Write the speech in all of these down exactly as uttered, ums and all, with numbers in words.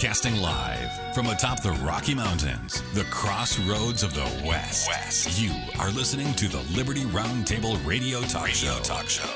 Broadcasting live from atop the Rocky Mountains, the crossroads of the West. West. You are listening to the Liberty Roundtable Radio Talk Radio Show. Talk Show.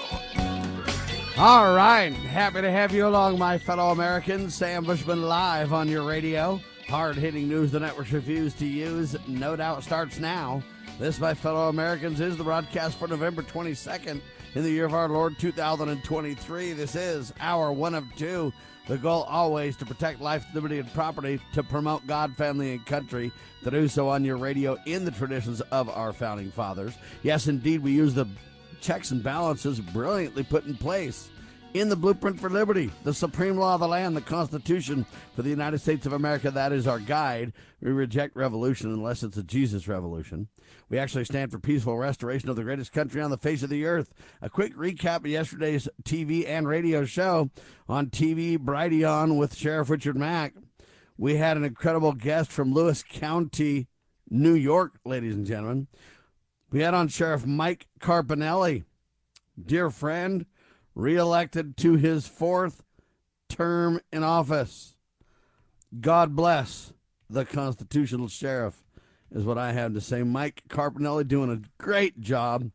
All right. Happy to have you along, my fellow Americans. Sam Bushman live on your radio. Hard-hitting news the networks refuse to use. No doubt starts now. This, my fellow Americans, is the broadcast for November twenty-second in the year of our Lord two thousand twenty-three. This is hour one of two. The goal always to protect life, liberty, and property, to promote God, family, and country, to do so on your radio in the traditions of our founding fathers. Yes, indeed, we use the checks and balances brilliantly put in place in the blueprint for liberty, the supreme law of the land, the Constitution for the United States of America. That is our guide. We reject revolution unless it's a Jesus revolution. We actually stand for peaceful restoration of the greatest country on the face of the earth. A quick recap of yesterday's T V and radio show. On T V, Brighteon with Sheriff Richard Mack. We had an incredible guest from Lewis County, New York, ladies and gentlemen. We had on Sheriff Mike Carpinelli, dear friend, reelected to his fourth term in office. God bless the constitutional sheriff, is what I have to say. Mike Carpinelli doing a great job.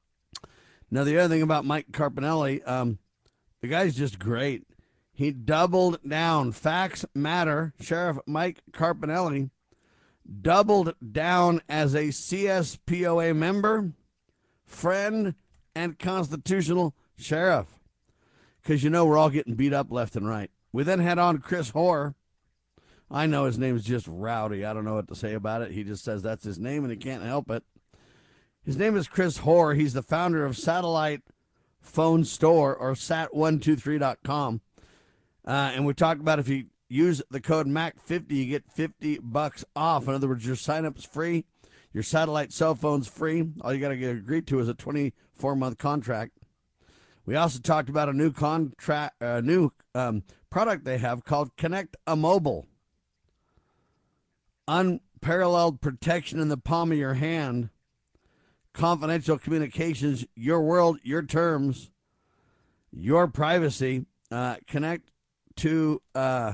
Now, the other thing about Mike Carpinelli, um, the guy's just great. He doubled down. Facts matter. Sheriff Mike Carpinelli doubled down as a C S P O A member, friend, and constitutional sheriff. Because, you know, we're all getting beat up left and right. We then had on Chris Hoare. I know his name is just Rowdy. I don't know what to say about it. He just says that's his name, and he can't help it. His name is Chris Hoare. He's the founder of Satellite Phone Store, or sat one two three dot com. Uh, and we talked about if you use the code M A C fifty, you get fifty bucks off. In other words, your sign-up is free. Your satellite cell phone's free. All you got to get agreed to is a twenty-four month contract. We also talked about a new contract, a uh, new um, product they have called Connect a Mobile. Unparalleled protection in the palm of your hand. Confidential communications, your world, your terms, your privacy. Uh, connect to uh,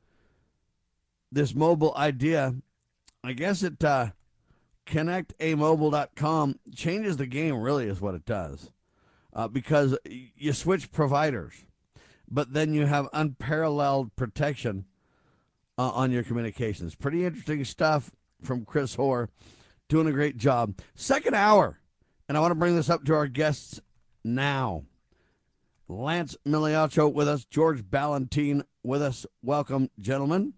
this mobile idea. I guess it uh, connect a mobile dot com changes the game, really, is what it does. Uh, because you switch providers, but then you have unparalleled protection uh, on your communications. Pretty interesting stuff from Chris Hoare, doing a great job. Second hour, and I want to bring this up to our guests now. Lance Migliaccio with us, George Ballantine with us. Welcome, gentlemen.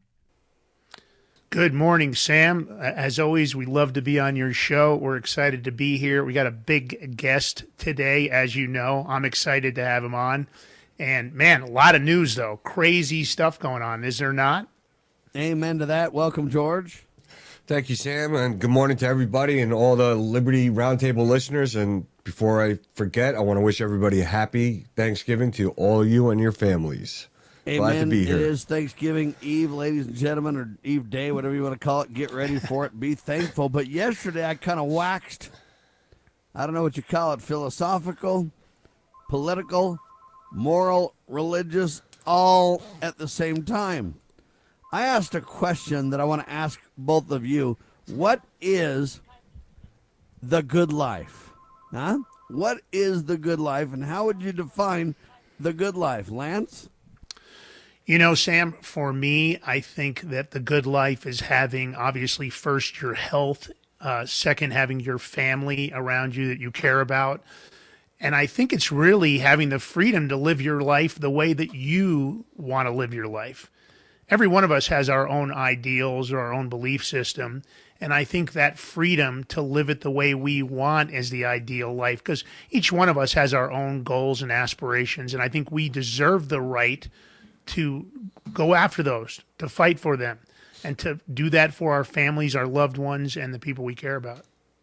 Good morning, Sam. As always, we love to be on your show. We're excited to be here. We got a big guest today, as you know. I'm excited to have him on. And, man, a lot of news, though. Crazy stuff going on, is there not? Amen to that. Welcome, George. Thank you, Sam, and good morning to everybody and all the Liberty Roundtable listeners. And before I forget, I want to wish everybody a happy Thanksgiving to all you and your families. Amen. Glad to be here. It is Thanksgiving Eve, ladies and gentlemen, or Eve Day, whatever you want to call it. Get ready for it. Be thankful. But yesterday I kind of waxed, I don't know what you call it, philosophical, political, moral, religious, all at the same time. I asked a question that I want to ask both of you. What is the good life? Huh? What is the good life, and how would you define the good life? Lance? You know, Sam, for me, I think that the good life is having, obviously, first your health, uh, second, having your family around you that you care about. And I think it's really having the freedom to live your life the way that you want to live your life. Every one of us has our own ideals or our own belief system. And I think that freedom to live it the way we want is the ideal life, because each one of us has our own goals and aspirations. And I think we deserve the right to go after those, to fight for them, and to do that for our families, our loved ones, and the people we care about.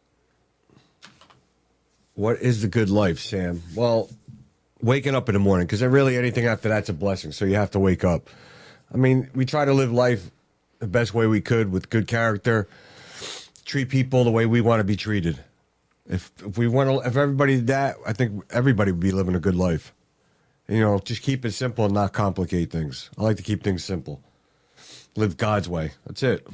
What is the good life, Sam? Well, waking up in the morning, because really anything after that's a blessing, so you have to wake up. I mean, we try to live life the best way we could with good character, treat people the way we want to be treated. If if we want to, if everybody did that, I think everybody would be living a good life. You know, just keep it simple and not complicate things. I like to keep things simple. live God's way. That's it.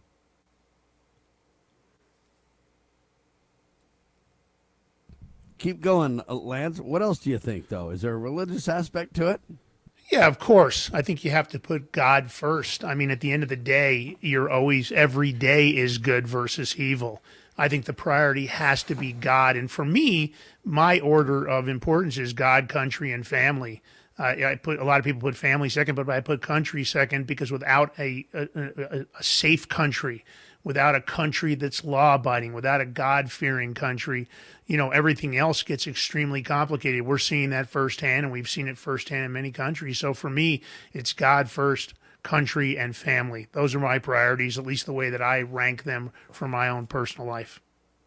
Keep going, uh, Lance. What else do you think, though? Is there a religious aspect to it? Yeah, of course. I think you have to put God first. I mean, at the end of the day, you're always, every day is good versus evil. I think the priority has to be God. And for me, my order of importance is God, country, and family. Uh, I put a lot of people put family second, but I put country second because without a, a, a, a safe country, without a country that's law-abiding, without a God-fearing country, you know, everything else gets extremely complicated. We're seeing that firsthand, and we've seen it firsthand in many countries. So for me, it's God first, country, and family. Those are my priorities, at least the way that I rank them for my own personal life.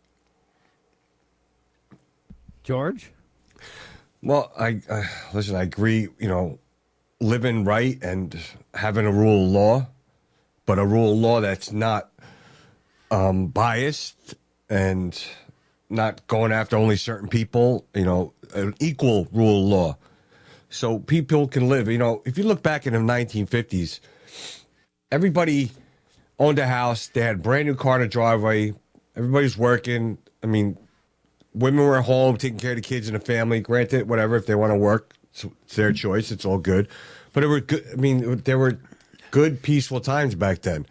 George? Well, I uh, listen, I agree, you know, living right and having a rule of law, but a rule of law that's not um, biased and not going after only certain people, you know, an equal rule of law. So people can live, you know, if you look back in the nineteen fifties, everybody owned a house. They had a brand new car in the driveway. Everybody's working. I mean, women were at home taking care of the kids and the family. Granted, whatever, if they want to work, it's their choice. It's all good. But it were good. I mean, there were good, peaceful times back then.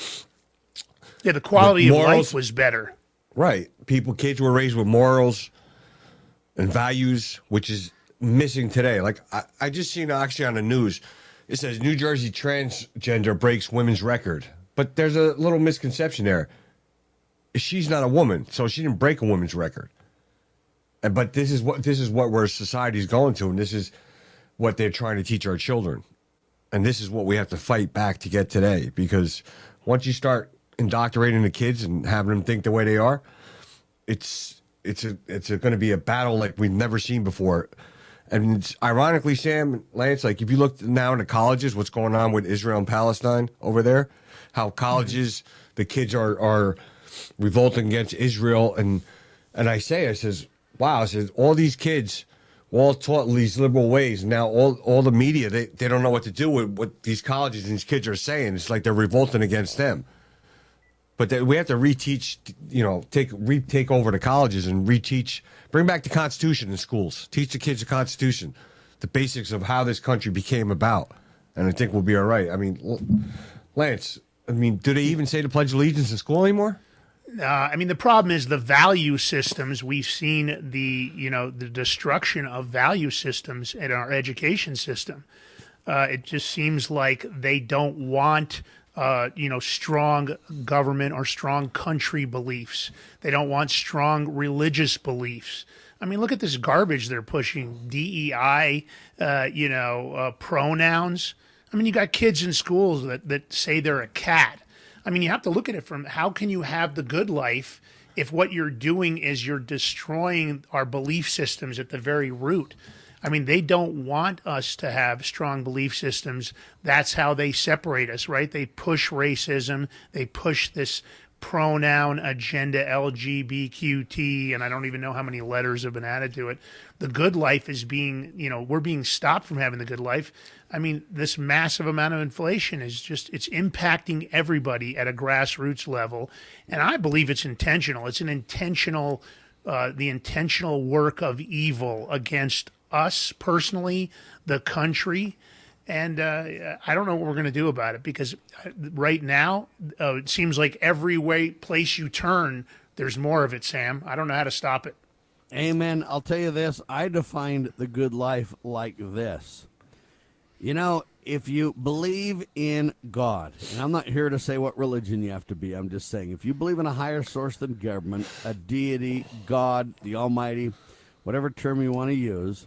Yeah, the quality The of morals- life was better. Right. People, kids were raised with morals and values, which is missing today. Like, I, I just seen actually on the news, it says New Jersey transgender breaks women's record. But there's a little misconception there. She's not a woman, so she didn't break a woman's record. And but this is what this is what where society's going to, and this is what they're trying to teach our children. And this is what we have to fight back to get today. Because once you start indoctrinating the kids and having them think the way they are, it's it's a it's going to be a battle like we've never seen before. And it's, ironically, Sam, Lance, like if you look now into colleges, what's going on with Israel and Palestine over there, how colleges, mm-hmm. the kids are are revolting against Israel, and and I say, I says, wow, I says all these kids were all taught these liberal ways. Now all all the media, they, they don't know what to do with what these colleges and these kids are saying. It's like they're revolting against them. But they, we have to reteach, you know, take re take over the colleges and reteach, bring back the Constitution in schools. Teach the kids the Constitution, the basics of how this country became about. And I think we'll be all right. I mean, Lance, I mean, do they even say the Pledge of Allegiance in school anymore? Uh, I mean, the problem is the value systems. We've seen the, you know, the destruction of value systems in our education system. Uh, it just seems like they don't want, uh, you know, strong government or strong country beliefs. They don't want strong religious beliefs. I mean, look at this garbage they're pushing, D E I, uh, you know, uh, pronouns. I mean, you got kids in schools that, that say they're a cat. I mean, you have to look at it from how can you have the good life if what you're doing is you're destroying our belief systems at the very root. I mean, they don't want us to have strong belief systems. That's how they separate us, right? They push racism. They push this pronoun agenda, L G B T Q, and I don't even know how many letters have been added to it. The good life is being, you know, we're being stopped from having the good life. I mean, this massive amount of inflation is just, it's impacting everybody at a grassroots level. And I believe it's intentional. It's an intentional, uh, the intentional work of evil against us personally, the country. And uh, I don't know what we're going to do about it because right now, uh, it seems like every way place you turn, there's more of it, Sam. I don't know how to stop it. Amen. I'll tell you this. I defined the good life like this. You know, if you believe in God, and I'm not here to say what religion you have to be. I'm just saying if you believe in a higher source than government, a deity, God, the Almighty, whatever term you want to use,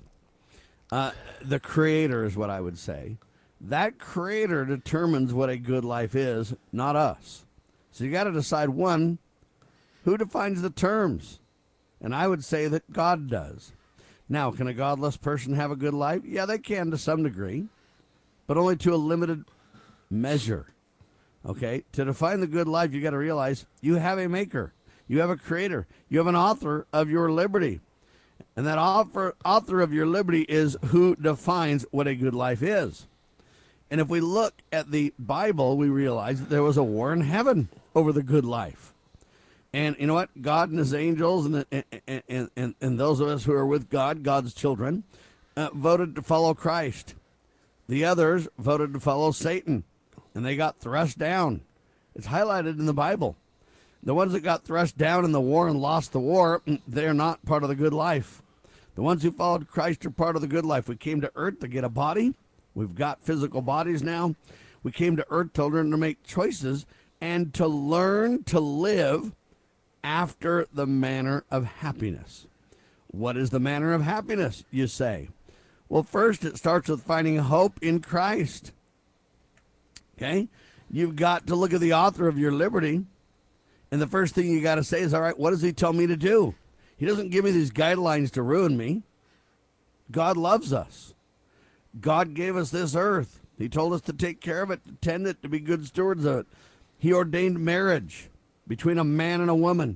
Uh, the creator is what I would say. That creator determines what a good life is, not us. So you got to decide, one, who defines the terms? And I would say that God does. Now, can a godless person have a good life? Yeah, they can to some degree, but only to a limited measure. Okay? To define the good life, you got to realize you have a maker. You have a creator. You have an author of your liberty. And that author, author of your liberty is who defines what a good life is. And if we look at the Bible, we realize that there was a war in heaven over the good life. And you know what? God and his angels and, the, and, and, and, and those of us who are with God, God's children, uh, voted to follow Christ. The others voted to follow Satan, and they got thrust down. It's highlighted in the Bible. The ones that got thrust down in the war and lost the war, they're not part of the good life. The ones who followed Christ are part of the good life. We came to earth to get a body. We've got physical bodies now. We came to earth to learn to make choices and to learn to live after the manner of happiness. What is the manner of happiness, you say? Well, first, it starts with finding hope in Christ. Okay? You've got to look at the author of your liberty, and the first thing you got to say is, all right, what does he tell me to do? He doesn't give me these guidelines to ruin me. God loves us. God gave us this earth. He told us to take care of it, to tend it, to be good stewards of it. He ordained marriage between a man and a woman.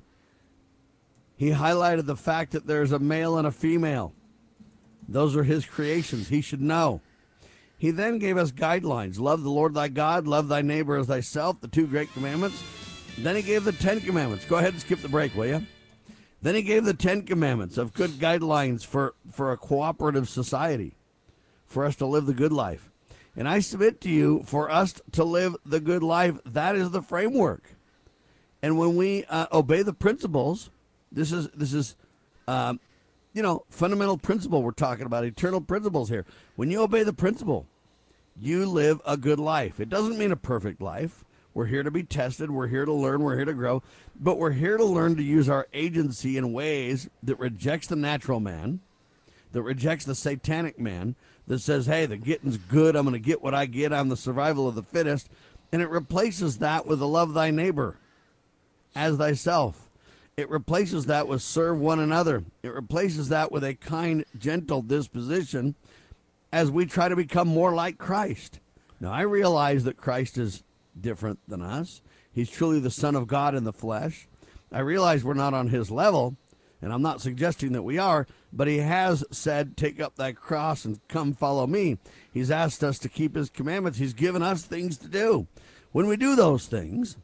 He highlighted the fact that there's a male and a female. Those are his creations. He should know. He then gave us guidelines. Love the Lord thy God, love thy neighbor as thyself, the two great commandments. Then he gave the Ten Commandments. Go ahead and skip the break, will you? Then he gave the Ten Commandments of good guidelines for, for a cooperative society, for us to live the good life. And I submit to you, for us to live the good life, that is the framework. And when we uh, obey the principles, this is, this is um, you know, fundamental principle we're talking about, eternal principles here. When you obey the principle, you live a good life. It doesn't mean a perfect life. We're here to be tested. We're here to learn. We're here to grow. But we're here to learn to use our agency in ways that rejects the natural man, that rejects the satanic man, that says, hey, the getting's good. I'm going to get what I get. I'm the survival of the fittest. And it replaces that with the love thy neighbor as thyself. It replaces that with serve one another. It replaces that with a kind, gentle disposition as we try to become more like Christ. Now, I realize that Christ is different than us. He's truly the Son of God in the flesh. I realize we're not on his level, and I'm not suggesting that we are, but he has said, take up thy cross and come follow me. He's asked us to keep his commandments. He's given us things to do. When we do those things,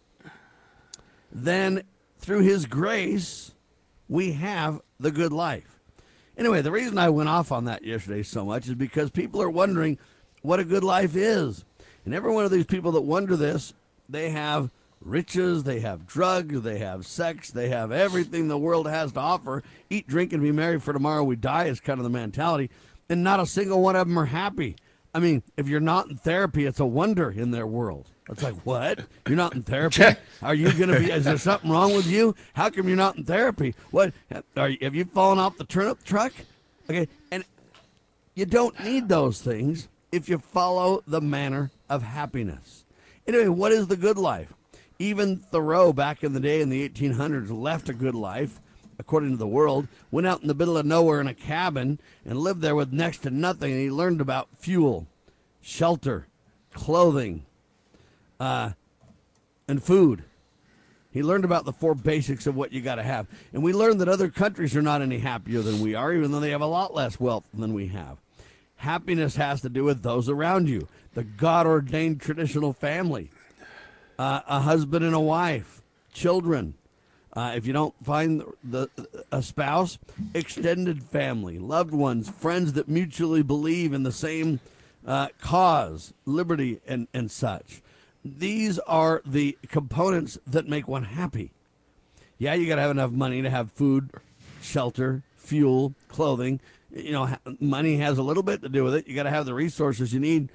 then through his grace, we have the good life. Anyway, the reason I went off on that yesterday so much is because people are wondering what a good life is. And every one of these people that wonder this, they have riches, they have drugs, they have sex, they have everything the world has to offer. Eat, drink, and be merry, for tomorrow we die is kind of the mentality. And not a single one of them are happy. I mean, if you're not in therapy, it's a wonder in their world. It's like, what? You're not in therapy? Are you going to be, is there something wrong with you? How come you're not in therapy? What, are you, have you fallen off the turnip truck? Okay, and you don't need those things if you follow the manner of happiness. Anyway, what is the good life? Even Thoreau, back in the day in the eighteen hundreds, left a good life, according to the world, went out in the middle of nowhere in a cabin and lived there with next to nothing. And he learned about fuel, shelter, clothing, uh, and food. He learned about the four basics of what you got to have. And we learned that other countries are not any happier than we are, even though they have a lot less wealth than we have. Happiness has to do with those around you, the God-ordained traditional family, uh, a husband and a wife, children. Uh, if you don't find the, a spouse, extended family, loved ones, friends that mutually believe in the same uh, cause, liberty, and, and such. These are the components that make one happy. Yeah, you got to have enough money to have food, shelter, fuel, clothing. You know, money has a little bit to do with it. You got to have the resources you need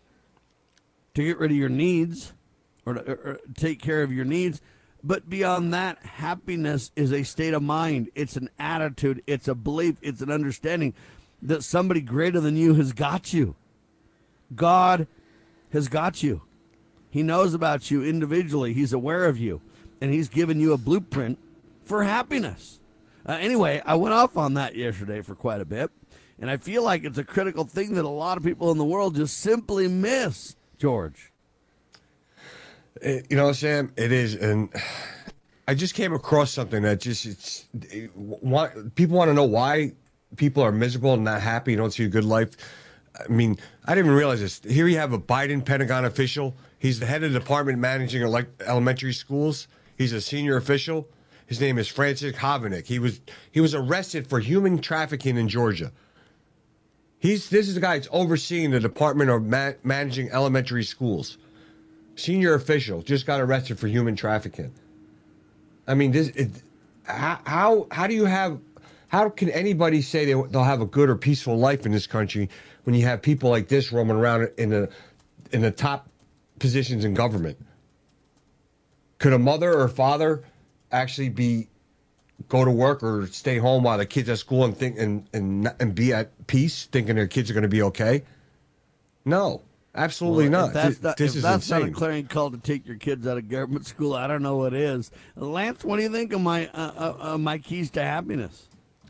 to get rid of your needs or to or take care of your needs. But beyond that, happiness is a state of mind. It's an attitude. It's a belief. It's an understanding that somebody greater than you has got you. God has got you. He knows about you individually. He's aware of you. And he's given you a blueprint for happiness. Uh, anyway, I went off on that yesterday for quite a bit. And I feel like it's a critical thing that a lot of people in the world just simply miss, George. You know, Sam, it is. And I just came across something that just, it's, it, want, people want to know why people are miserable and not happy, you don't see a good life. I mean, I didn't even realize this. Here you have a Biden Pentagon official. He's the head of the department managing elect- elementary schools. He's a senior official. His name is Francis Hovanek. He was he was arrested for human trafficking in Georgia. He's this is the guy that's overseeing the Department of Ma- Managing Elementary Schools. Senior official just got arrested for human trafficking. I mean, this it, how how do you have how can anybody say they, they'll have a good or peaceful life in this country when you have people like this roaming around in the in the top positions in government? Could a mother or father actually be go to work or stay home while the kids at school and think and and and be at peace, thinking their kids are going to be okay? No, absolutely well, not. If that's, Th- not, this if is that's insane. not a clarion call to take your kids out of government school, I don't know what is. Lance, what do you think of my uh, uh, uh, my keys to happiness?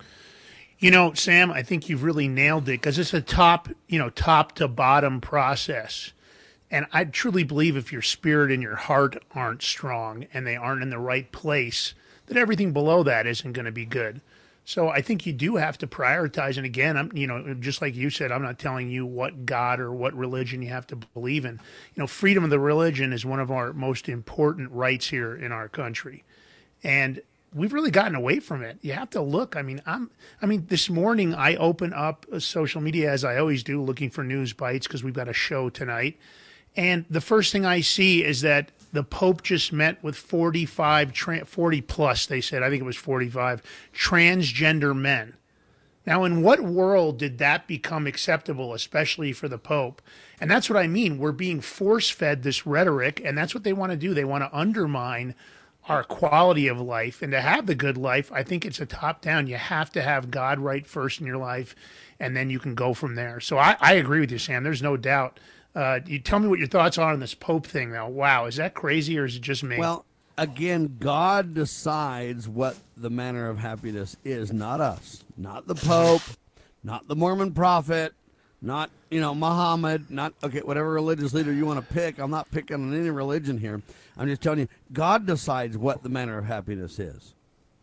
You know, Sam, I think you've really nailed it because it's a top, you know, top to bottom process. And I truly believe if your spirit and your heart aren't strong and they aren't in the right place, that everything below that isn't going to be good. So I think you do have to prioritize. And again, I'm, you know, just like you said, I'm not telling you what God or what religion you have to believe in. You know, freedom of the religion is one of our most important rights here in our country. And we've really gotten away from it. You have to look. I mean, I'm, I mean, this morning I open up social media as I always do, looking for news bites because we've got a show tonight. And the first thing I see is that the Pope just met with forty-five, tra- forty plus, they said, I think it was forty-five, transgender men. Now, in what world did that become acceptable, especially for the Pope? And that's what I mean. We're being force-fed this rhetoric, and that's what they want to do. They want to undermine our quality of life. And to have the good life, I think it's a top-down. You have to have God right first in your life, and then you can go from there. So I, I agree with you, Sam. There's no doubt. Uh, you tell me what your thoughts are on this Pope thing, though. Wow, is that crazy or is it just me? Well, again, God decides what the manner of happiness is, not us, not the Pope, not the Mormon prophet, not, you know, Muhammad, not, okay, whatever religious leader you want to pick. I'm not picking on any religion here. I'm just telling you, God decides what the manner of happiness is.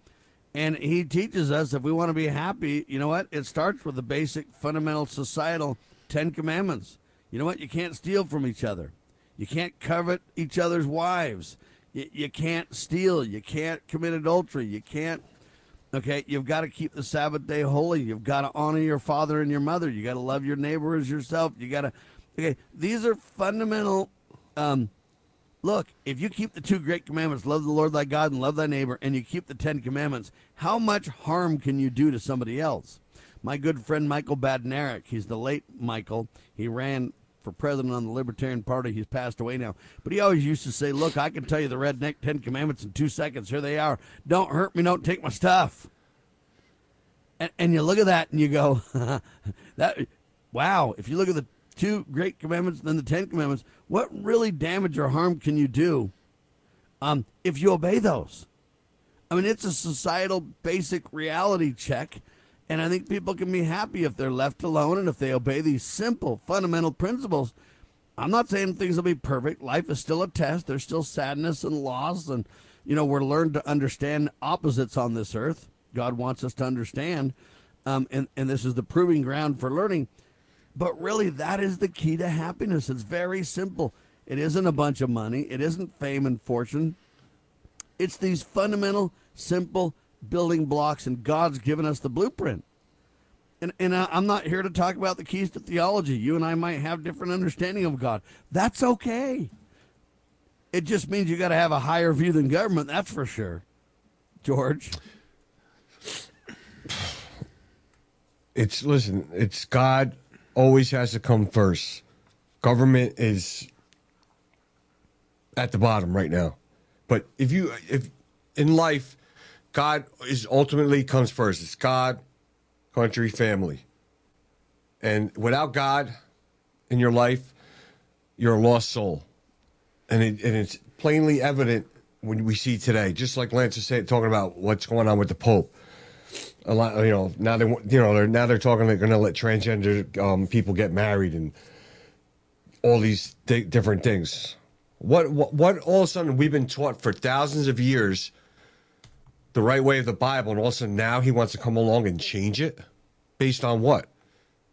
And he teaches us if we want to be happy, you know what? It starts with the basic fundamental societal Ten Commandments. You know what? You can't steal from each other. You can't covet each other's wives. You, you can't steal. You can't commit adultery. You can't, okay, you've got to keep the Sabbath day holy. You've got to honor your father and your mother. You got to love your neighbor as yourself. You got to, okay, these are fundamental, um, look, if you keep the two great commandments, love the Lord thy God and love thy neighbor, and you keep the Ten Commandments, how much harm can you do to somebody else? My good friend Michael Badnarik, he's the late Michael. He ran for president on the Libertarian Party. He's passed away now. But he always used to say, look, I can tell you the redneck Ten Commandments in two seconds. Here they are. Don't hurt me. Don't take my stuff. And, and you look at that and you go, that, wow, if you look at the two great commandments and then the Ten Commandments, what really damage or harm can you do um, if you obey those? I mean, it's a societal basic reality check. And I think people can be happy if they're left alone and if they obey these simple, fundamental principles. I'm not saying things will be perfect. Life is still a test. There's still sadness and loss. And, you know, we're learned to understand opposites on this earth. God wants us to understand. Um, and, and this is the proving ground for learning. But really, that is the key to happiness. It's very simple. It isn't a bunch of money. It isn't fame and fortune. It's these fundamental, simple building blocks, and God's given us the blueprint. And and I'm not here to talk about the keys to theology. You and I might have different understanding of God. That's okay. It just means you got to have a higher view than government, that's for sure. George? It's, listen, it's God always has to come first. Government is at the bottom right now. But if you, if in life, God is ultimately comes first. It's God, country, family. And without God in your life, you're a lost soul. And, it, and it's plainly evident when we see today, just like Lance is saying, talking about what's going on with the Pope. A lot, you know, now they, you know, they're now they're talking they're going to let transgender um, people get married and all these th- different things. What, what, what all of a sudden we've been taught for thousands of years the right way of the Bible, and all of a sudden now he wants to come along and change it? Based on what?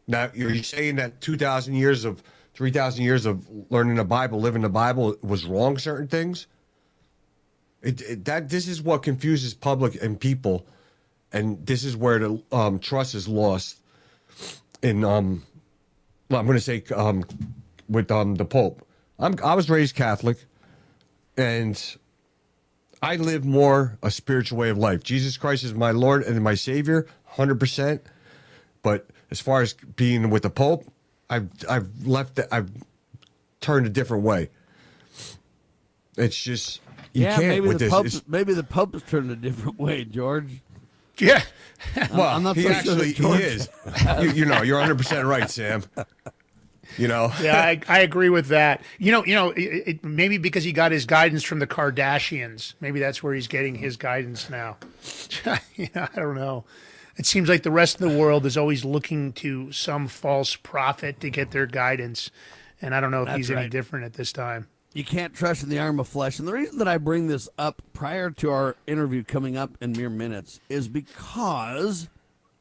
Now, are you saying that two thousand years of, three thousand years of learning the Bible, living the Bible was wrong, certain things? It, it, that This is what confuses public and people, and this is where the um, trust is lost in, um, well, I'm going to say um, with um, the Pope. I'm, I was raised Catholic, and I live more a spiritual way of life. Jesus Christ is my Lord and my Savior, one hundred percent. But as far as being with the Pope, I've I've left. The, I've turned a different way. It's just you yeah, can't maybe with the this. Pope's, It's, maybe the Pope's turned a different way, George. Yeah. well, I'm not he so actually sure he is. you, you know, you're one hundred percent right, Sam. You know. Yeah, I, I agree with that. You know, you know, it, it, maybe because he got his guidance from the Kardashians. Maybe that's where he's getting his guidance now. you know, I don't know. It seems like the rest of the world is always looking to some false prophet to get their guidance, and I don't know if That's he's right. any different at this time. You can't trust in the arm of flesh. And the reason that I bring this up prior to our interview coming up in mere minutes is because,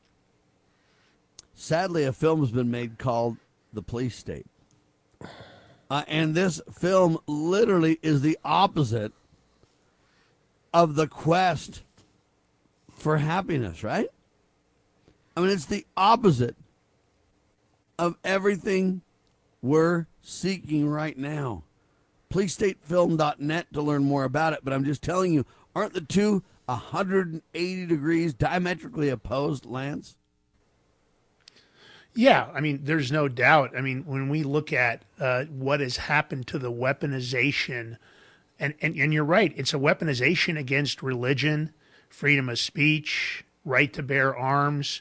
sadly, a film has been made called The Police State. Uh, and this film literally is the opposite of the quest for happiness, right? I mean, it's the opposite of everything we're seeking right now. police state film dot net to learn more about it, but I'm just telling you, aren't the two one hundred eighty degrees diametrically opposed, Lance? Yeah, I mean, there's no doubt. I mean, when we look at uh, what has happened to the weaponization, and, and, and you're right, it's a weaponization against religion, freedom of speech, right to bear arms,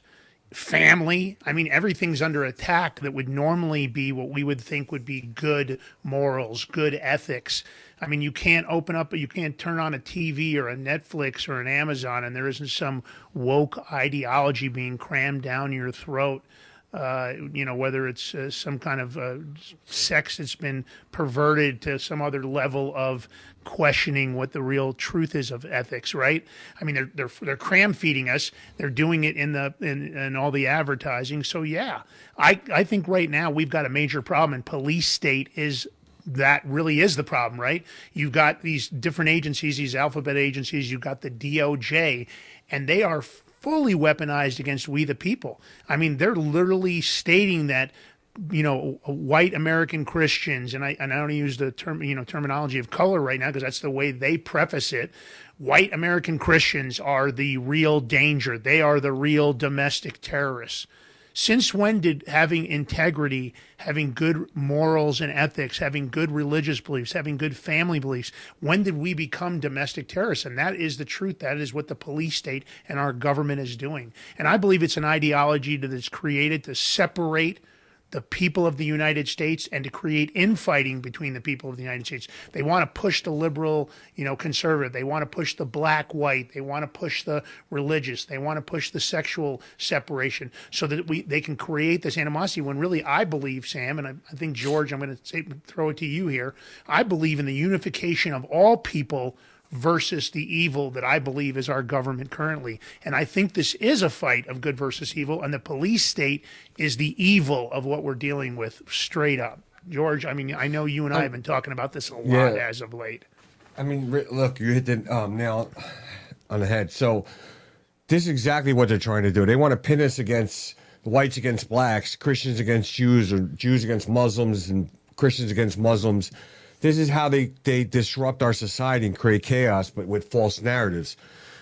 family. I mean, everything's under attack that would normally be what we would think would be good morals, good ethics. I mean, you can't open up, you can't turn on a T V or a Netflix or an Amazon and there isn't some woke ideology being crammed down your throat. Uh, you know, whether it's uh, some kind of uh, sex that's been perverted to some other level of questioning what the real truth is of ethics, right? I mean, they're they're they're cram feeding us. They're doing it in the in, in all the advertising. So yeah, I I think right now we've got a major problem, and police state is. That really is the problem, right? You've got these different agencies, these alphabet agencies. You've got the D O J, and they are fully weaponized against we the people. I mean, they're literally stating that, you know, white American Christians, and I and I don't use the term, you know, terminology of color right now because that's the way they preface it. White American Christians are the real danger. They are the real domestic terrorists. Since when did having integrity, having good morals and ethics, having good religious beliefs, having good family beliefs, when did we become domestic terrorists? And that is the truth. That is what the police state and our government is doing. And I believe it's an ideology that is created to separate the people of the United States and to create infighting between the people of the United States. They want to push the liberal, you know, conservative. They want to push the black, white. They want to push the religious. They want to push the sexual separation so that we they can create this animosity when really I believe, Sam, and I, I think, George, I'm going to say, throw it to you here. I believe in the unification of all people versus the evil that I believe is our government currently. And I think this is a fight of good versus evil, and the police state is the evil of what we're dealing with straight up. George, I mean, I know you and I have been talking about this a lot Yeah. as of late. I mean, look, you hit the um, nail on the head. So this is exactly what they're trying to do. They want to pin us against the whites against blacks, Christians against Jews, or Jews against Muslims, and Christians against Muslims. This is how they, they disrupt our society and create chaos, but with false narratives.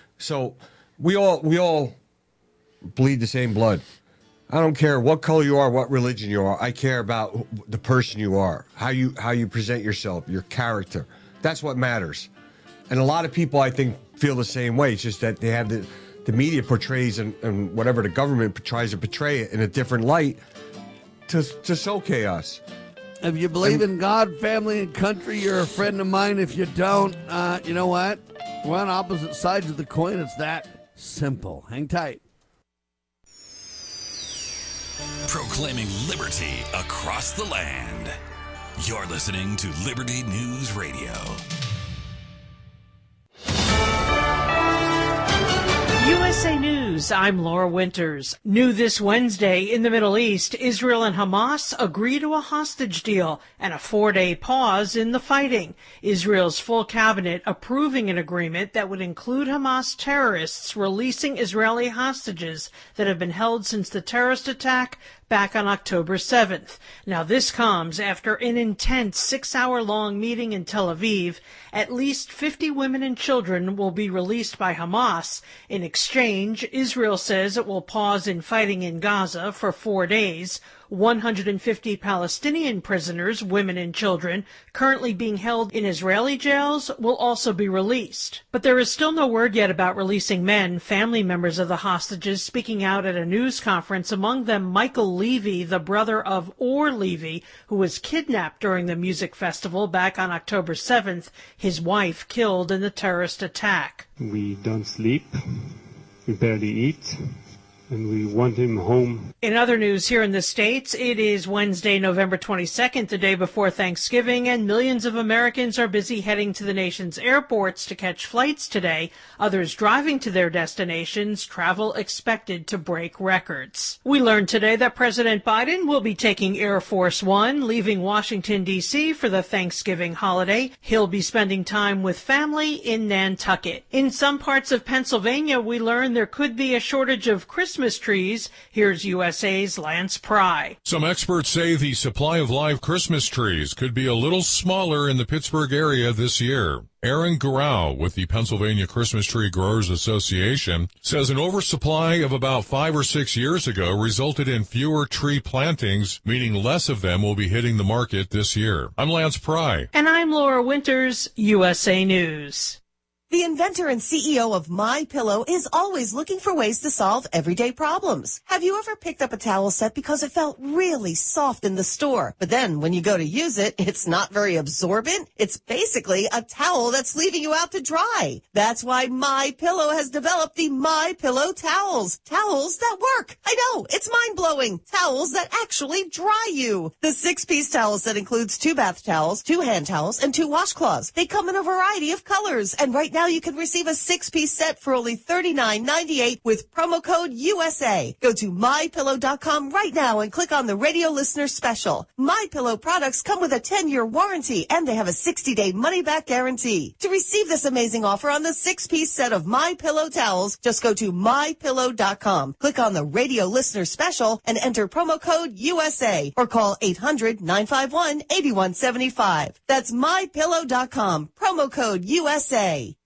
So we all we all bleed the same blood. I don't care what color you are, what religion you are. I care about the person you are, how you how you present yourself, your character. That's what matters. And a lot of people, I think, feel the same way. It's just that they have the the media portrays and, and whatever the government tries to portray it in a different light to to sow chaos. If you believe in God, family, and country, you're a friend of mine. If you don't, uh, you know what? We're on opposite sides of the coin. It's that simple. Hang tight. Proclaiming liberty across the land. You're listening to Liberty News Radio. U S A News News, I'm Laura Winters. New this Wednesday in the Middle East, Israel and Hamas agree to a hostage deal and a four-day pause in the fighting. Israel's full cabinet approving an agreement that would include Hamas terrorists releasing Israeli hostages that have been held since the terrorist attack back on October seventh. Now, this comes after an intense six-hour-long meeting in Tel Aviv. At least fifty women and children will be released by Hamas. In exchange, Israel says it will pause in fighting in Gaza for four days. one hundred fifty Palestinian prisoners, women and children, currently being held in Israeli jails will also be released. But there is still no word yet about releasing men, family members of the hostages speaking out at a news conference, among them Michael Levy, the brother of Or Levy, who was kidnapped during the music festival back on October seventh, his wife killed in the terrorist attack. We don't sleep, we barely eat, and we want him home. In other news here in the States, it is Wednesday, November twenty-second, the day before Thanksgiving, and millions of Americans are busy heading to the nation's airports to catch flights today. Others driving to their destinations, travel expected to break records. We learned today that President Biden will be taking Air Force One, leaving Washington, D C for the Thanksgiving holiday. He'll be spending time with family in Nantucket. In some parts of Pennsylvania, we learned there could be a shortage of Christmas trees. Here's U S A's Lance Pry. Some experts say the supply of live Christmas trees could be a little smaller in the Pittsburgh area this year. Aaron Garau with the Pennsylvania Christmas Tree Growers Association says an oversupply of about five or six years ago resulted in fewer tree plantings, meaning less of them will be hitting the market this year. I'm Lance Pry. And I'm Laura Winters, U S A News. The inventor and C E O of MyPillow is always looking for ways to solve everyday problems. Have you ever picked up a towel set because it felt really soft in the store, but then when you go to use it, it's not very absorbent? It's basically a towel that's leaving you out to dry. That's why MyPillow has developed the MyPillow towels. Towels that work. I know, it's mind-blowing. Towels that actually dry you. The six-piece towel set includes two bath towels, two hand towels, and two washcloths. They come in a variety of colors, and right now you can receive a six-piece set for only thirty-nine ninety-eight with promo code U S A. Go to my pillow dot com right now and click on the radio listener special. MyPillow products come with a ten-year warranty, and they have a sixty-day money-back guarantee. To receive this amazing offer on the six-piece set of MyPillow towels, just go to my pillow dot com, click on the radio listener special, and enter promo code U S A, or call eight hundred nine five one eight one seven five. That's my pillow dot com, promo code U S A.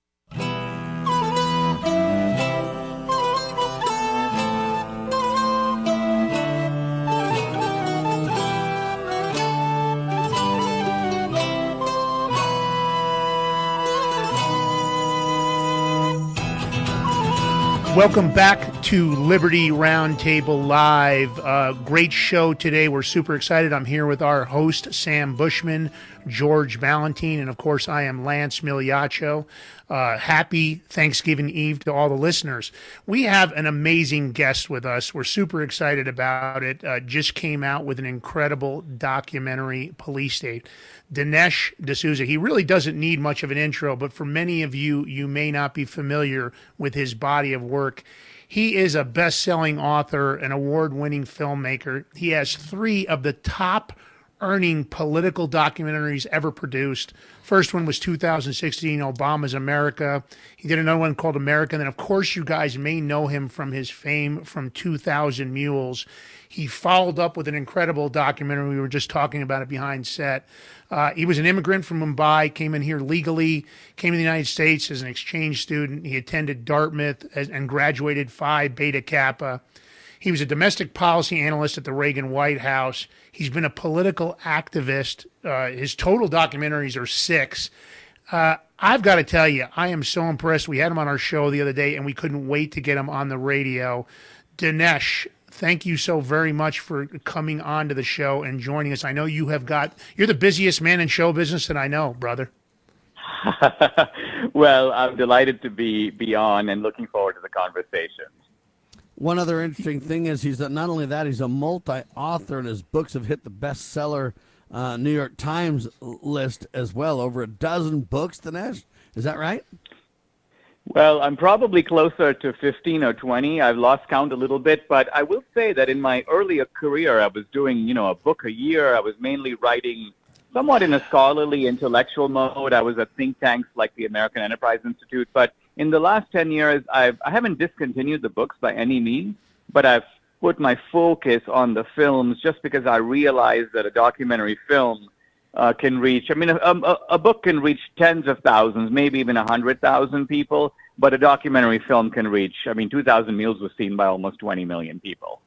Welcome back to Liberty Roundtable Live. Uh, great show today. We're super excited. I'm here with our host, Sam Bushman, George Valentine, and of course, I am Lance Migliaccio. Uh, happy Thanksgiving Eve to all the listeners. We have an amazing guest with us. We're super excited about it. Uh, just came out with an incredible documentary, Police State. Dinesh D'Souza. He really doesn't need much of an intro, but for many of you, you may not be familiar with his body of work. He is a best-selling author, an award-winning filmmaker. He has three of the top earning political documentaries ever produced. First one was two thousand sixteen, Obama's America. He did another one called America. And then, of course, you guys may know him from his fame from two thousand Mules. He followed up with an incredible documentary. We were just talking about it behind set. Uh, he was an immigrant from Mumbai, came in here legally, came to the United States as an exchange student. He attended Dartmouth as, and graduated Phi Beta Kappa. He was a domestic policy analyst at the Reagan White House. He's been a political activist. Uh, his total documentaries are six. Uh, I've got to tell you, I am so impressed. We had him on our show the other day, and we couldn't wait to get him on the radio. Dinesh, thank you so very much for coming on to the show and joining us. I know you have got, you're the busiest man in show business that I know, brother. Well, I'm delighted to be, be on and looking forward to the conversation. One other interesting thing is he's a, not only that, he's a multi-author, and his books have hit the bestseller uh, New York Times list as well. Over a dozen books, Dinesh. Is that right? Well, I'm probably closer to fifteen or twenty. I've lost count a little bit, but I will say that in my earlier career, I was doing, you know, a book a year. I was mainly writing somewhat in a scholarly, intellectual mode. I was at think tanks like the American Enterprise Institute. But in the last ten years, I've, I haven't discontinued the books by any means, but I've put my focus on the films just because I realized that a documentary film uh, can reach, I mean, a, a, a book can reach tens of thousands, maybe even one hundred thousand people, but a documentary film can reach, I mean, two thousand Mules was seen by almost twenty million people.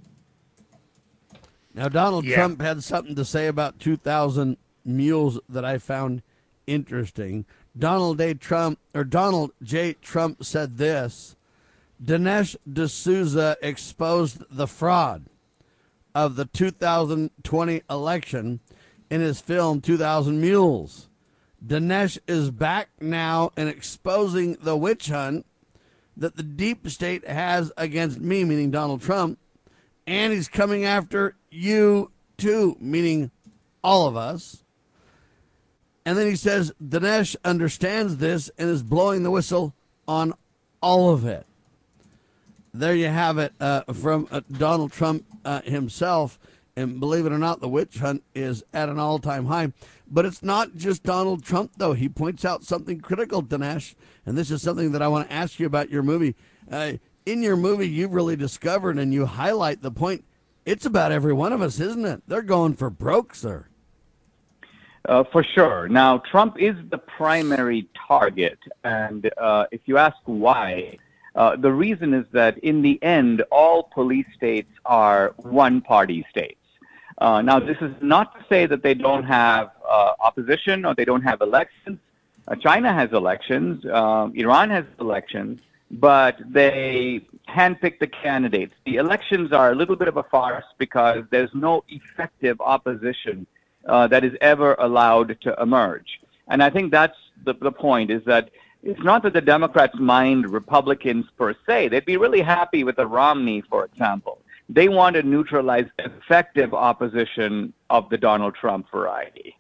Now, Donald Yeah. Trump had something to say about two thousand Mules that I found interesting. Donald A. Trump, or Donald J. Trump said this: Dinesh D'Souza exposed the fraud of the two thousand twenty election in his film two thousand Mules. Dinesh is back now and exposing the witch hunt that the deep state has against me, meaning Donald Trump, and he's coming after you too, meaning all of us. And then he says Dinesh understands this and is blowing the whistle on all of it. There you have it uh, from uh, Donald Trump uh, himself. And believe it or not, the witch hunt is at an all-time high. But it's not just Donald Trump, though. He points out something critical, Dinesh, and this is something that I want to ask you about your movie. Uh, in your movie, you've really discovered and you highlight the point. It's about every one of us, isn't it? They're going for broke, sir. Uh, for sure. Now, Trump is the primary target, and uh, if you ask why, uh, the reason is that in the end, all police states are one-party states. Uh, now, this is not to say that they don't have uh, opposition or they don't have elections. Uh, China has elections. Uh, Iran has elections. But they handpick the candidates. The elections are a little bit of a farce because there's no effective opposition uh, that is ever allowed to emerge. And I think that's the, the point, is that it's not that the Democrats mind Republicans per se. They'd be really happy with a Romney, for example. They want to neutralize effective opposition of the Donald Trump variety.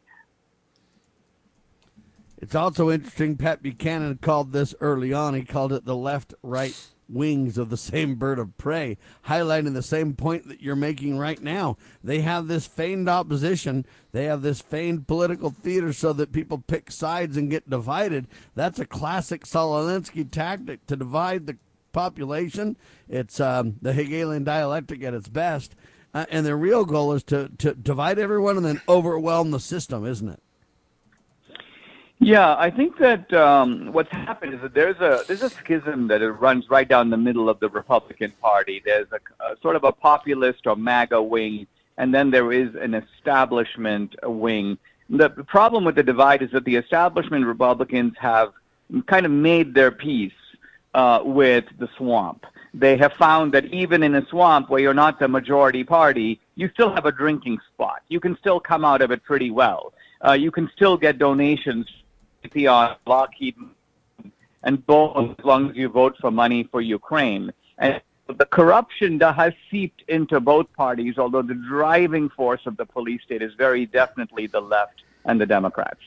It's also interesting, Pat Buchanan called this early on. He called it the left-right wings of the same bird of prey, highlighting the same point that you're making right now. They have this feigned opposition. They have this feigned political theater so that people pick sides and get divided. That's a classic Solonensky tactic to divide the population. It's um, the Hegelian dialectic at its best. Uh, and their real goal is to, to divide everyone and then overwhelm the system, isn't it? Yeah, I think that um, what's happened is that there's a there's a schism that it runs right down the middle of the Republican Party. There's a, a sort of a populist or MAGA wing, and then there is an establishment wing. The problem with the divide is that the establishment Republicans have kind of made their peace uh, with the swamp. They have found that even in a swamp where you're not the majority party, you still have a drinking spot. You can still come out of it pretty well. Uh, you can still get donations on Lockheed and both as long as you vote for money for Ukraine. And the corruption that has seeped into both parties, although the driving force of the police state is very definitely the left and the Democrats.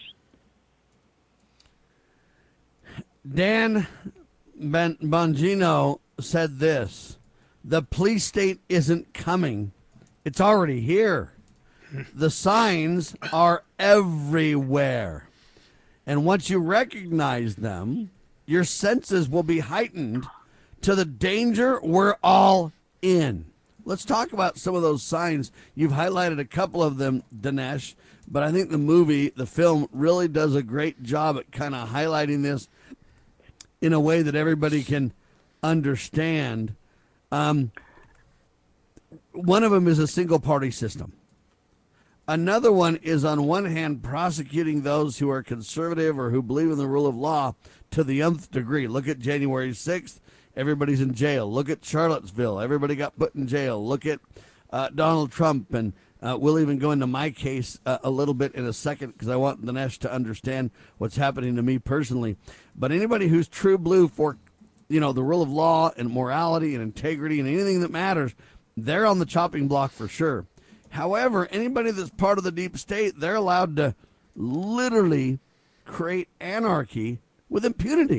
Dan ben- Bongino said this: the police state isn't coming. It's already here. The signs are everywhere. And once you recognize them, your senses will be heightened to the danger we're all in. Let's talk about some of those signs. You've highlighted a couple of them, Dinesh, but I think the movie, the film, really does a great job at kind of highlighting this in a way that everybody can understand. Um, one of them is a single-party system. Another one is, on one hand, prosecuting those who are conservative or who believe in the rule of law to the nth degree. Look at January sixth. Everybody's in jail. Look at Charlottesville. Everybody got put in jail. Look at uh, Donald Trump. And uh, we'll even go into my case uh, a little bit in a second because I want Dinesh to understand what's happening to me personally. But anybody who's true blue for, you know, the rule of law and morality and integrity and anything that matters, they're on the chopping block for sure. However, anybody that's part of the deep state, they're allowed to literally create anarchy with impunity.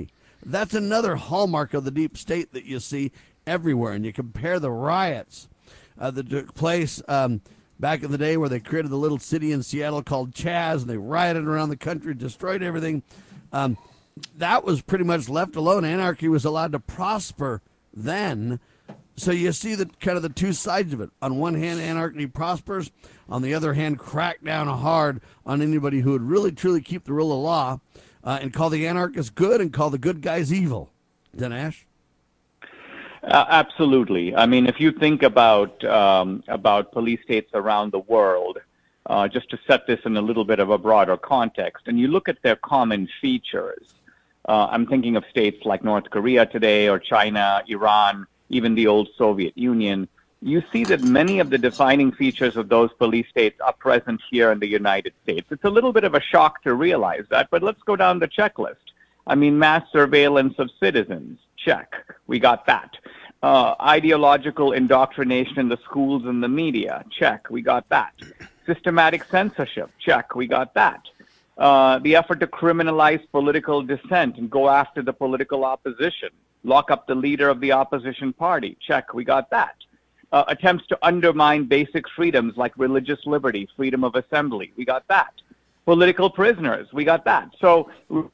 That's another hallmark of the deep state that you see everywhere. And you compare the riots uh, that took place um, back in the day where they created the little city in Seattle called Chaz, and they rioted around the country, destroyed everything. Um, that was pretty much left alone. Anarchy was allowed to prosper then. So you see the kind of the two sides of it. On one hand, anarchy prospers. On the other hand, crack down hard on anybody who would really, truly keep the rule of law uh, and call the anarchists good and call the good guys evil. Dinesh? Uh, absolutely. I mean, if you think about um, about police states around the world, uh, just to set this in a little bit of a broader context, and you look at their common features, uh, I'm thinking of states like North Korea today or China, Iran, even the old Soviet Union, you see that many of the defining features of those police states are present here in the United States. It's a little bit of a shock to realize that, but let's go down the checklist. I mean, mass surveillance of citizens, check, we got that. Uh, ideological indoctrination in the schools and the media, check, we got that. Systematic censorship, check, we got that. Uh, the effort to criminalize political dissent and go after the political opposition, lock up the leader of the opposition party, check, we got that. Uh, attempts to undermine basic freedoms like religious liberty, freedom of assembly, we got that. Political prisoners, we got that. So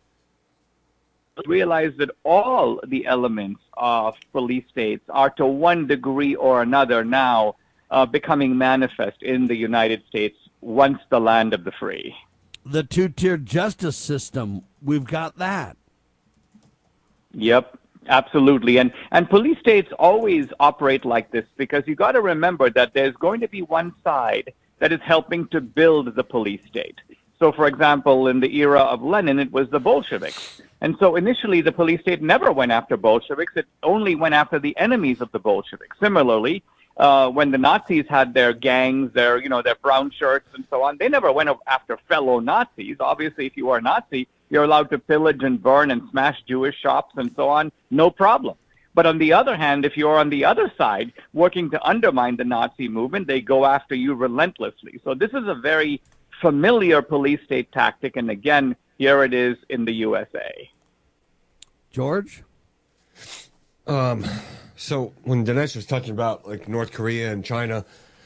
realize that all the elements of police states are to one degree or another now uh, becoming manifest in the United States once the land of the free. The two-tier justice system, we've got that. Yep. Absolutely. And and police states always operate like this because you got to remember that there's going to be one side that is helping to build the police state. So, for example, in the era of Lenin, it was the Bolsheviks. And so initially the police state never went after Bolsheviks. It only went after the enemies of the Bolsheviks. Similarly, uh, when the Nazis had their gangs, their, you know, their brown shirts and so on, they never went after fellow Nazis. Obviously, if you are a Nazi, you're allowed to pillage and burn and smash Jewish shops and so on, no problem. But on the other hand, if you're on the other side working to undermine the Nazi movement, they go after you relentlessly. So this is a very familiar police state tactic, and again, here it is in the U S A. George? Um, so when Dinesh was touching about like North Korea and China,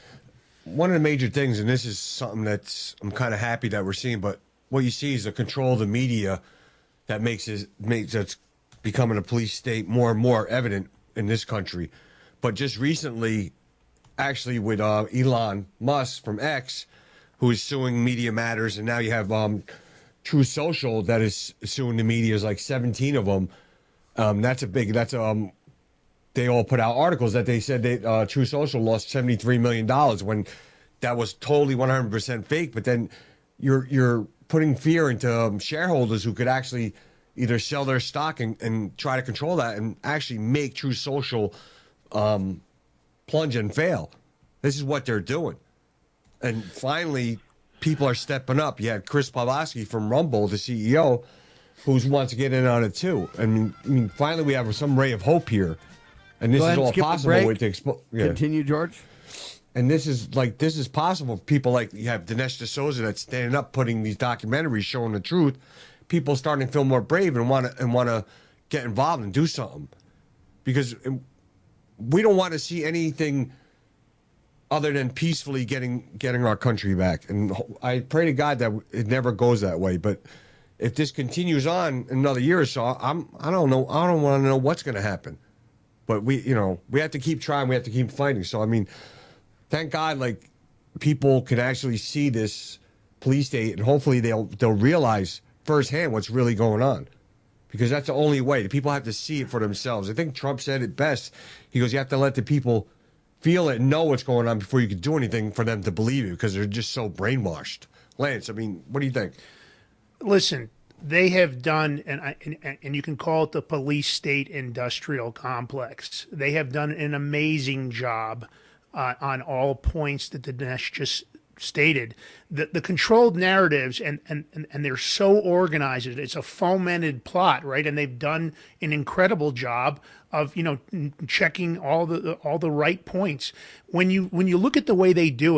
one of the major things, and this is something that's I'm kind of happy that we're seeing, but what you see is the control of the media that makes it makes it's becoming a police state more and more evident in this country. But just recently, actually with uh, Elon Musk from X, who is suing Media Matters, and now you have um, True Social that is suing the media, is like seventeen of them. Um, that's a big. That's um. They all put out articles that they said that uh, True Social lost seventy-three million dollars when that was totally one hundred percent fake. But then you're you're putting fear into um, shareholders who could actually either sell their stock and, and try to control that and actually make True Social um, plunge and fail. This is what they're doing. And finally, people are stepping up. You had Chris Pavlovsky from Rumble, the C E O, who wants to get in on it too. I mean, I mean finally we have some ray of hope here. And this is all possible with the expo- yeah. Continue, George. And this is like this is possible. People like you have Dinesh D'Souza that's standing up, putting these documentaries showing the truth. People starting to feel more brave and want to and want to get involved and do something, because we don't want to see anything other than peacefully getting getting our country back. And I pray to God that it never goes that way. But if this continues on another year or so, I'm I don't know I don't want to know what's going to happen. But we you know we have to keep trying. We have to keep fighting. So I mean. Thank God, like, people can actually see this police state, and hopefully they'll they'll realize firsthand what's really going on, because that's the only way. The people have to see it for themselves. I think Trump said it best. He goes, "You have to let the people feel it and know what's going on before you can do anything for them to believe it, because they're just so brainwashed." Lance, I mean, what do you think? Listen, they have done, and I, and, and you can call it the police state industrial complex. They have done an amazing job. Uh, on all points that Dinesh just stated. The, the controlled narratives, and, and, and they're so organized. It's a fomented plot, right? And they've done an incredible job of, you know, checking all the all the right points. When you when you look at the way they do it,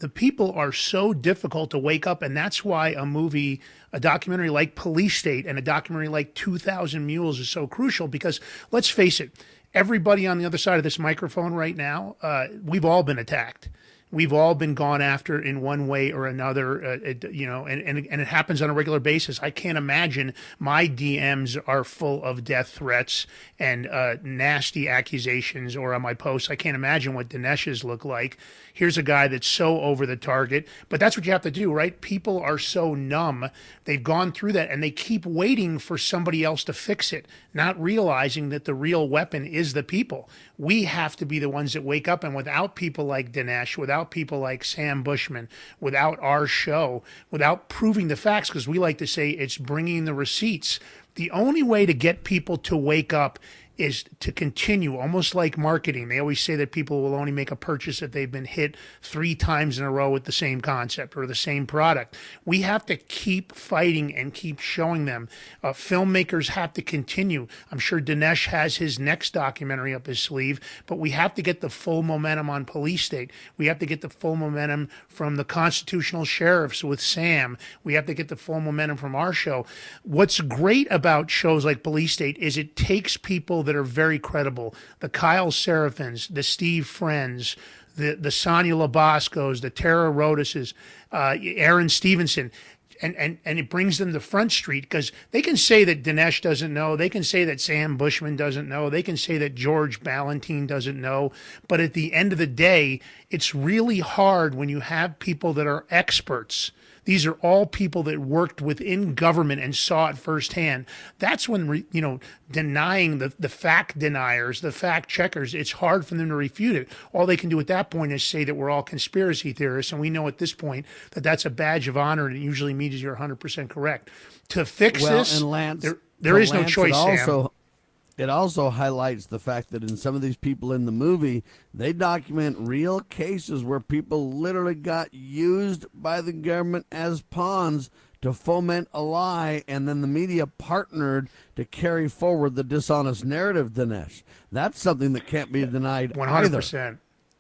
the people are so difficult to wake up, and that's why a movie, a documentary like Police State and a documentary like two thousand Mules is so crucial, because let's face it, everybody on the other side of this microphone right now, uh, we've all been attacked. We've all been gone after in one way or another, uh, it, you know, and, and, and it happens on a regular basis. I can't imagine my D Ms are full of death threats and uh, nasty accusations, or on my posts. I can't imagine what Dinesh's look like. Here's a guy that's so over the target, but that's what you have to do, right? People are so numb. They've gone through that, and they keep waiting for somebody else to fix it, not realizing that the real weapon is the people. We have to be the ones that wake up, and without people like Dinesh, without people like Sam Bushman, without our show, without proving the facts, because we like to say it's bringing the receipts, the only way to get people to wake up is to continue, almost like marketing. They always say that people will only make a purchase if they've been hit three times in a row with the same concept or the same product. We have to keep fighting and keep showing them. Uh, filmmakers have to continue. I'm sure Dinesh has his next documentary up his sleeve, but we have to get the full momentum on Police State. We have to get the full momentum from the Constitutional Sheriffs with Sam. We have to get the full momentum from our show. What's great about shows like Police State is it takes people that are very credible, the Kyle Serafins, the Steve Friends, the, the Sonia Labascos, the Tara Rodases, uh, Aaron Stevenson, and, and, and it brings them to Front Street, because they can say that Dinesh doesn't know, they can say that Sam Bushman doesn't know, they can say that George Ballantyne doesn't know, but at the end of the day, it's really hard when you have people that are experts. These are all people that worked within government and saw it firsthand. That's when, you know, denying the, the fact deniers, the fact checkers, it's hard for them to refute it. All they can do at that point is say that we're all conspiracy theorists, and we know at this point that that's a badge of honor, and it usually means you're one hundred percent correct. To fix well, this, and Lance, there, there is Lance, no choice, it also, Sam. It also highlights the fact that in some of these people in the movie, they document real cases where people literally got used by the government as pawns to foment a lie, and then the media partnered to carry forward the dishonest narrative, Dinesh. That's something that can't be denied one hundred either. percent.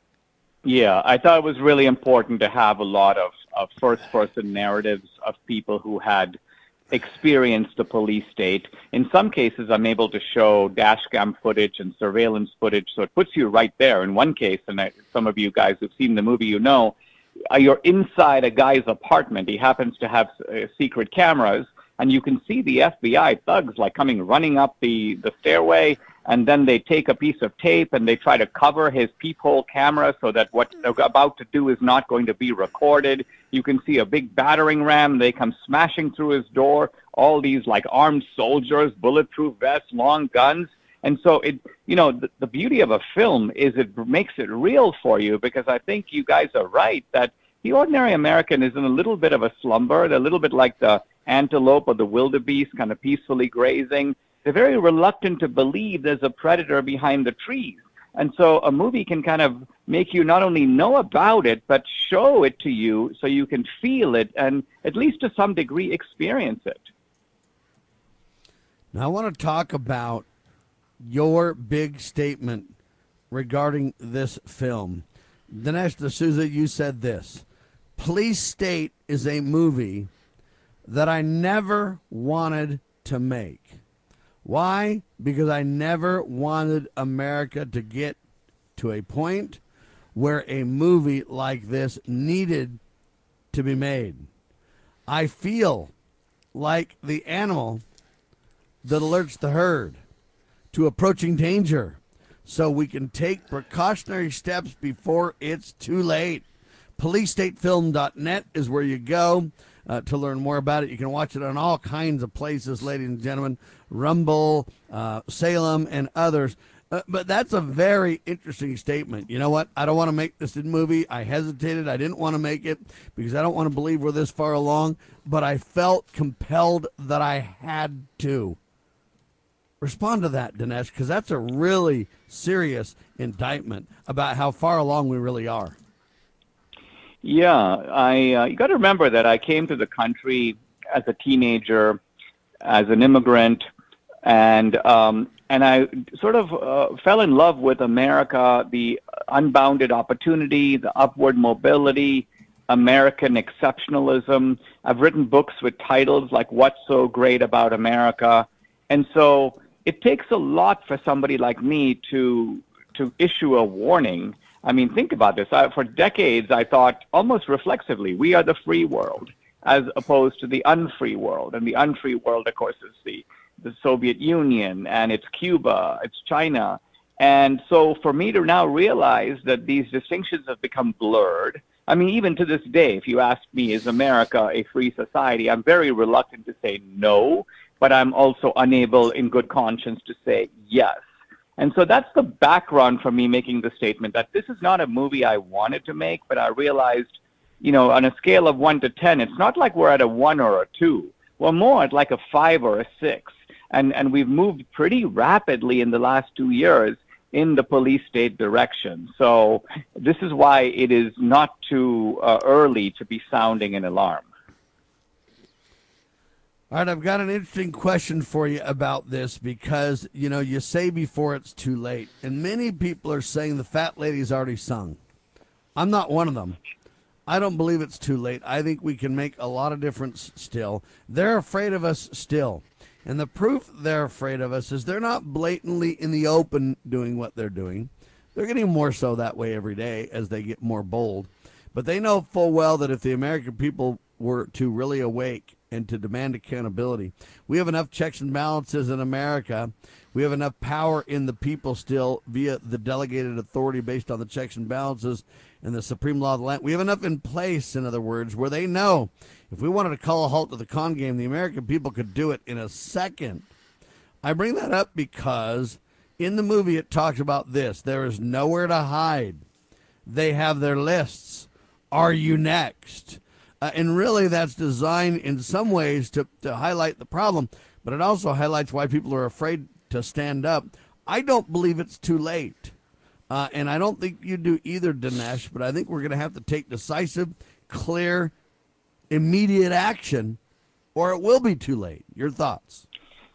Yeah, I thought it was really important to have a lot of, of first-person narratives of people who had experienced the police state. In some cases, I'm able to show dash cam footage and surveillance footage, so it puts you right there. In one case, and I, some of you guys who've seen the movie, you know, uh, you're inside a guy's apartment. He happens to have uh, secret cameras, and you can see the F B I thugs like coming running up the, the stairway, and then they take a piece of tape and they try to cover his peephole camera so that what they're about to do is not going to be recorded. You can see a big battering ram. They come smashing through his door, all these like armed soldiers, bulletproof vests, long guns. And so, it, you know, the, the beauty of a film is it makes it real for you, because I think you guys are right that the ordinary American is in a little bit of a slumber. They're a little bit like the antelope or the wildebeest, kind of peacefully grazing. They're very reluctant to believe there's a predator behind the trees. And so a movie can kind of make you not only know about it, but show it to you so you can feel it and at least to some degree experience it. Now I want to talk about your big statement regarding this film. Dinesh D'Souza, you said this: Police State is a movie that I never wanted to make. Why? Because I never wanted America to get to a point where a movie like this needed to be made. I feel like the animal that alerts the herd to approaching danger so we can take precautionary steps before it's too late. police state film dot net is where you go uh, to learn more about it. You can watch it on all kinds of places, ladies and gentlemen. Rumble, uh, Salem, and others. Uh, but that's a very interesting statement. You know what? I don't want to make this movie. I hesitated. I didn't want to make it because I don't want to believe we're this far along. But I felt compelled that I had to. Respond to that, Dinesh, because that's a really serious indictment about how far along we really are. Yeah, I. Uh, you got to remember that I came to the country as a teenager, as an immigrant, and um, and I sort of uh, fell in love with America, the unbounded opportunity, the upward mobility, American exceptionalism. I've written books with titles like What's So Great About America. And so it takes a lot for somebody like me to to issue a warning. I mean, think about this. I, for decades, I thought almost reflexively, we are the free world as opposed to the unfree world. And the unfree world, of course, is the, the Soviet Union, and it's Cuba, it's China. And so for me to now realize that these distinctions have become blurred, I mean, even to this day, if you ask me, is America a free society, I'm very reluctant to say no, but I'm also unable in good conscience to say yes. And so that's the background for me making the statement that this is not a movie I wanted to make, but I realized, you know, on a scale of one to ten, it's not like we're at a one or a two. We're more at like a five or a six. And, and we've moved pretty rapidly in the last two years in the police state direction. So this is why it is not too uh, early to be sounding an alarm. All right, I've got an interesting question for you about this because, you know, you say before it's too late, and many people are saying the fat lady's already sung. I'm not one of them. I don't believe it's too late. I think we can make a lot of difference still. They're afraid of us still. And the proof they're afraid of us is they're not blatantly in the open doing what they're doing. They're getting more so that way every day as they get more bold. But they know full well that if the American people were to really awake and to demand accountability, we have enough checks and balances in America. We have enough power in the people still via the delegated authority based on the checks and balances and the supreme law of the land. We have enough in place, in other words, where they know if we wanted to call a halt to the con game, the American people could do it in a second. I bring that up because in the movie it talks about this. There is nowhere to hide. They have their lists. Are you next? Uh, and really that's designed in some ways to, to highlight the problem, but it also highlights why people are afraid to stand up. I don't believe it's too late. Uh, and I don't think you do either, Dinesh, but I think we're going to have to take decisive, clear, immediate action, or it will be too late. Your thoughts?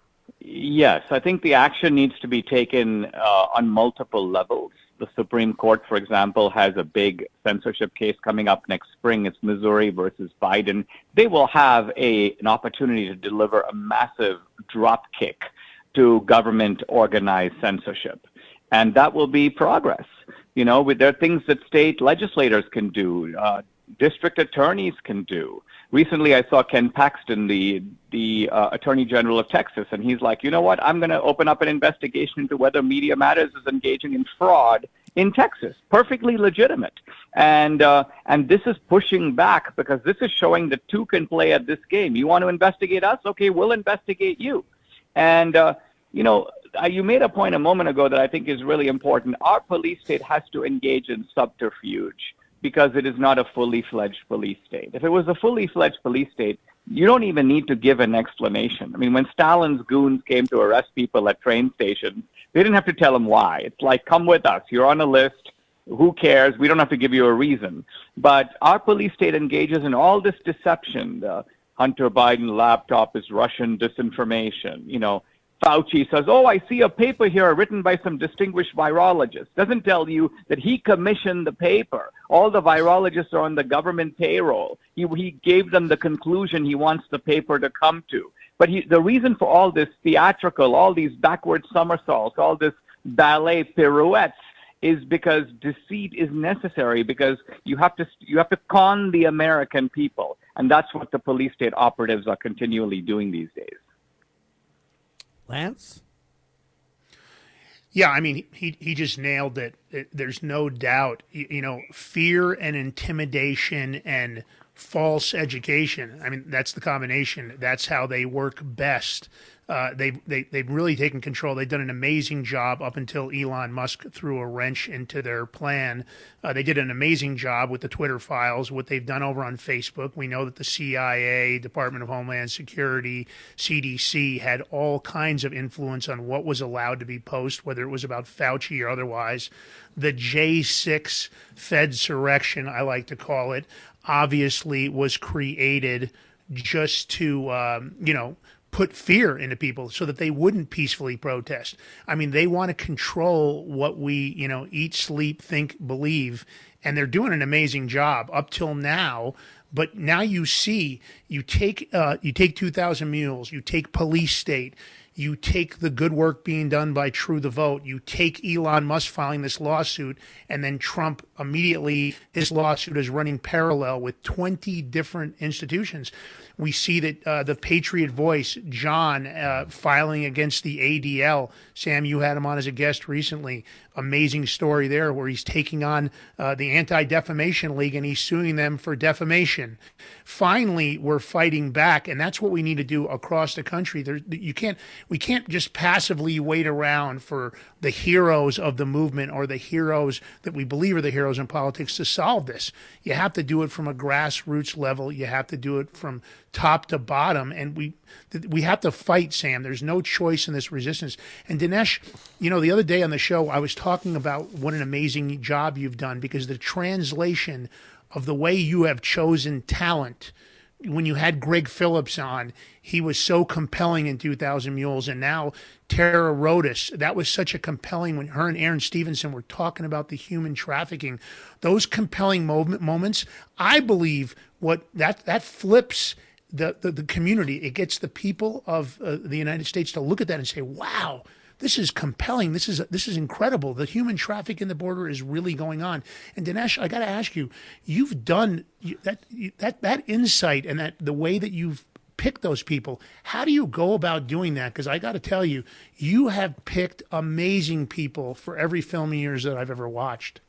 Yes, I think the action needs to be taken uh, on multiple levels. The Supreme Court, for example, has a big censorship case coming up next spring. It's Missouri versus Biden. They will have a an opportunity to deliver a massive drop kick to government-organized censorship. And that will be progress. You know, with, there are things that state legislators can do, uh, district attorneys can do. Recently, I saw Ken Paxton, the the uh, Attorney General of Texas, and he's like, you know what, I'm going to open up an investigation into whether Media Matters is engaging in fraud in Texas. Perfectly legitimate. And uh, and this is pushing back because this is showing that two can play at this game. You want to investigate us? Okay, we'll investigate you. And, uh, you know, you made a point a moment ago that I think is really important. Our police state has to engage in subterfuge because it is not a fully fledged police state. If it was a fully fledged police state, you don't even need to give an explanation. I mean, when Stalin's goons came to arrest people at train stations, they didn't have to tell them why. It's like, come with us. You're on a list. Who cares? We don't have to give you a reason. But our police state engages in all this deception. The Hunter Biden laptop is Russian disinformation. You know, Fauci says, oh, I see a paper here written by some distinguished virologist. Doesn't tell you that he commissioned the paper. All the virologists are on the government payroll. He, he gave them the conclusion he wants the paper to come to. But he, the reason for all this theatrical, all these backward somersaults, all this ballet pirouettes is because deceit is necessary, because you have to you have to con the American people. And that's what the police state operatives are continually doing these days. Lance? Yeah, I mean, he he just nailed it. it there's no doubt, you, you know, fear and intimidation and false education. I mean, that's the combination. That's how they work best. Uh, they they they've really taken control. They've done an amazing job up until Elon Musk threw a wrench into their plan. Uh, they did an amazing job with the Twitter files. What they've done over on Facebook. We know that the C I A, Department of Homeland Security, C D C had all kinds of influence on what was allowed to be posted, whether it was about Fauci or otherwise. The J six Fedsurrection, I like to call it, obviously was created just to um, you know. put fear into people so that they wouldn't peacefully protest. I mean, they want to control what we, you know, eat, sleep, think, believe, and they're doing an amazing job up till now. But now you see, you take uh, you take two thousand Mules, you take Police State, you take the good work being done by True the Vote, you take Elon Musk filing this lawsuit, and then Trump immediately, his lawsuit is running parallel with twenty different institutions. We see that uh, the Patriot Voice, John, uh, filing against the A D L. Sam, you had him on as a guest recently. Amazing story there where he's taking on uh, the Anti-Defamation League and he's suing them for defamation. Finally, we're fighting back, and that's what we need to do across the country. There, you can't, we can't just passively wait around for the heroes of the movement or the heroes that we believe are the heroes in politics to solve this. You have to do it from a grassroots level. You have to do it from top to bottom, and we we have to fight, Sam. There's no choice in this resistance. And Dinesh, you know, the other day on the show, I was talking about what an amazing job you've done, because the translation of the way you have chosen talent. When you had Greg Phillips on, he was so compelling in two thousand Mules, and now Tara Rodas, that was such a compelling, when her and Aaron Stevenson were talking about the human trafficking, those compelling moment, moments, I believe what that that flips the, the, the community. It gets the people of uh, the United States to look at that and say, wow, this is compelling. This is this is incredible. The human traffic in the border is really going on. And Dinesh, I got to ask you, you've done that that that insight and that the way that you've picked those people. How do you go about doing that? Because I got to tell you, you have picked amazing people for every film of yours that I've ever watched.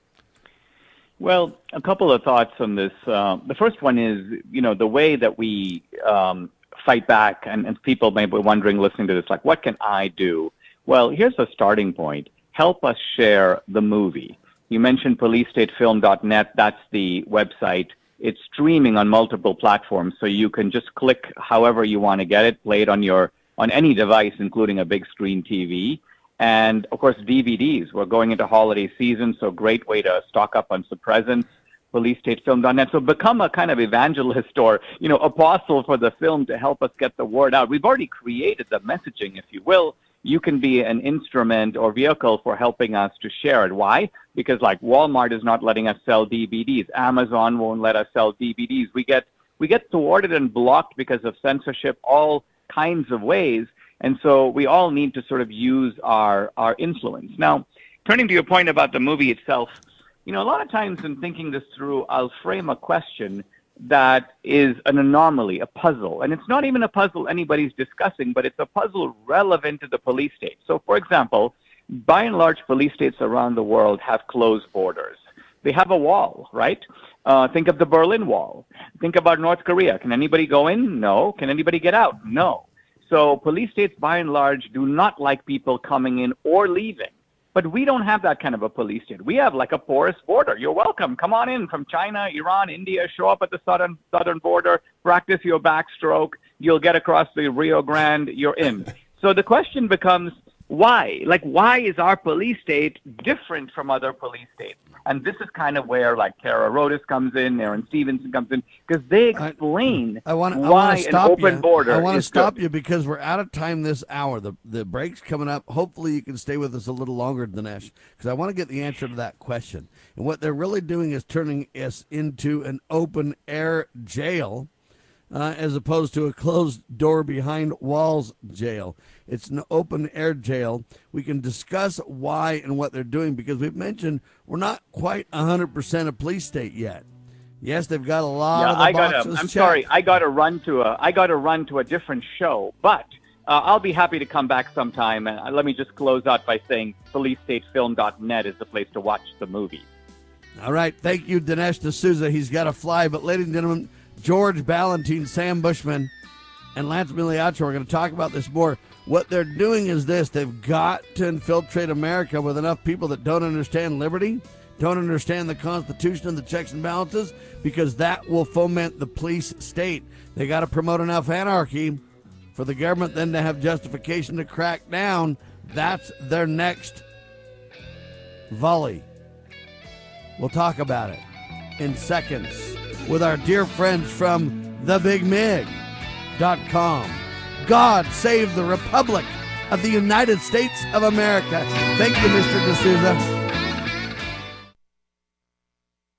Well, a couple of thoughts on this. Uh, the first one is, you know, the way that we um, fight back, and, and people may be wondering, listening to this, like, what can I do? Well, here's a starting point. Help us share the movie. You mentioned police state film dot net. That's the website. It's streaming on multiple platforms, so you can just click however you want to get it, play it on your on any device, including a big screen T V. And, of course, D V Ds. We're going into holiday season, so great way to stock up on some presents. police state film dot net. So become a kind of evangelist or, you know, apostle for the film to help us get the word out. We've already created the messaging, if you will. You can be an instrument or vehicle for helping us to share it. Why? Because, like, Walmart is not letting us sell D V Ds. Amazon won't let us sell D V Ds. We get we get thwarted and blocked because of censorship, all kinds of ways. And so we all need to sort of use our, our influence. Now, turning to your point about the movie itself, you know, a lot of times in thinking this through, I'll frame a question that is an anomaly, a puzzle. And it's not even a puzzle anybody's discussing, but it's a puzzle relevant to the police state. So, for example, by and large, police states around the world have closed borders. They have a wall, right? Uh, think of the Berlin Wall. Think about North Korea. Can anybody go in? No. Can anybody get out? No. So police states, by and large, do not like people coming in or leaving. But we don't have that kind of a police state. We have like a porous border. You're welcome. Come on in from China, Iran, India. Show up at the southern southern border. Practice your backstroke. You'll get across the Rio Grande. You're in. So the question becomes, why? Like, why is our police state different from other police states? And this is kind of where, like, Tara Rodas comes in, Aaron Stevenson comes in, because they explain I, I wanna, why I an stop open you. border I want to is stop good. you because we're out of time this hour. The the break's coming up. Hopefully you can stay with us a little longer, Dinesh, because I want to get the answer to that question. And what they're really doing is turning us into an open-air jail, Uh, as opposed to a closed door behind walls jail. It's an open air jail. We can discuss why and what they're doing because we've mentioned we're not quite one hundred percent a police state yet. Yes, they've got a lot yeah, of the I gotta, boxes I'm checked. sorry, I got to run to a I got to run to a different show, but uh, I'll be happy to come back sometime. And uh, let me just close out by saying police state film dot net is the place to watch the movie. All right, thank you, Dinesh D'Souza. He's got to fly, but ladies and gentlemen, George Ballantyne, Sam Bushman, and Lance Migliaccio are going to talk about this more. What they're doing is this. They've got to infiltrate America with enough people that don't understand liberty, don't understand the Constitution and the checks and balances, because that will foment the police state. They got to promote enough anarchy for the government then to have justification to crack down. That's their next volley. We'll talk about it in seconds with our dear friends from the big mig dot com. God save the Republic of the United States of America. Thank you, Mister D'Souza.